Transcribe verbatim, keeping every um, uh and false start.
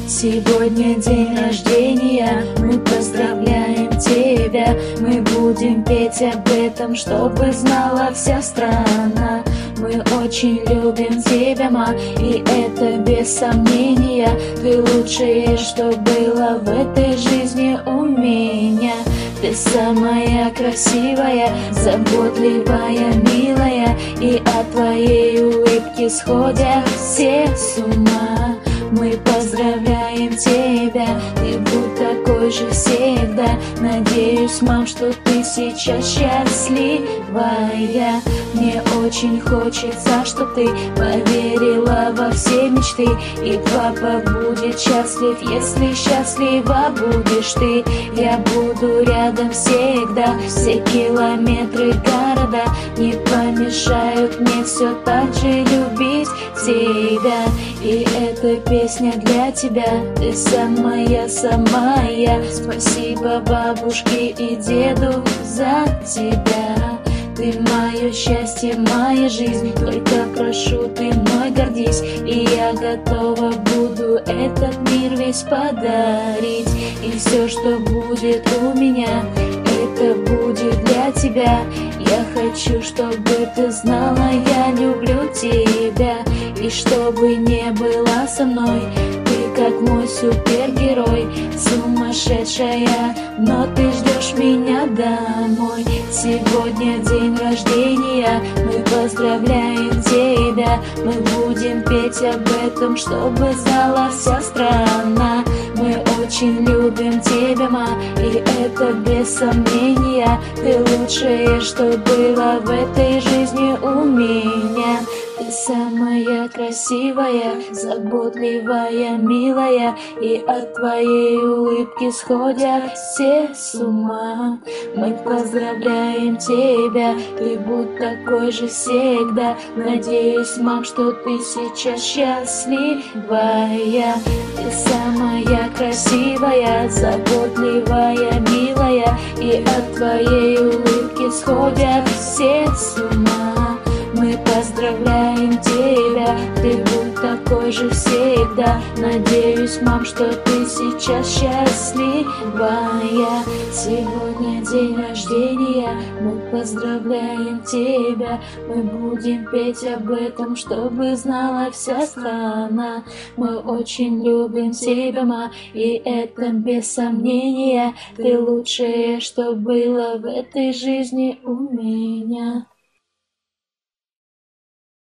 Сегодня день рождения, мы поздравляем тебя. Мы будем петь об этом, чтобы знала вся страна. Мы очень любим тебя, ма, и это без сомнения. Ты лучшее, что было в этой жизни у меня. Ты самая красивая, заботливая, милая, и от твоей улыбки сходят все с ума. Мы поздравляем тебя, ты будь такой же всегда. Надеюсь, мам, что ты сейчас счастливая. Мне очень хочется, что ты поверила во все мечты, и папа будет счастлив, если счастлива будешь ты. Я буду рядом всегда, все километры города не помешают мне все так же любить тебя. И эта песня для тебя, ты самая, самая. Спасибо бабушке и деду за тебя. Ты мое счастье, моя жизнь, только прошу, ты мной гордись, и я готова буду этот мир весь подарить. И все, что будет у меня, это будет для тебя. Я хочу, чтобы ты знала, я люблю тебя. И чтобы не было со мной, ты как мой супергерой. Сумасшедшая, но ты ждешь меня домой. Сегодня день рождения, мы поздравляем тебя. Мы будем петь об этом, чтобы знала вся страна. Мы очень любим тебя, ма, и это без сомнения. Ты лучшее, что было в этой жизни у меня. Ты самая красивая, заботливая, милая, и от твоей улыбки сходят все с ума. Мы поздравляем тебя, ты будь такой же всегда. Надеюсь, мам, что ты сейчас счастливая. Ты самая красивая, заботливая, милая, и от твоей улыбки сходят все с ума. Мы поздравляем тебя, ты будь такой же всегда. Надеюсь, мам, что ты сейчас счастливая. Сегодня день рождения, мы поздравляем тебя. Мы будем петь об этом, чтобы знала вся страна. Мы очень любим тебя, ма, и это без сомнения. Ты лучшее, что было в этой жизни у меня.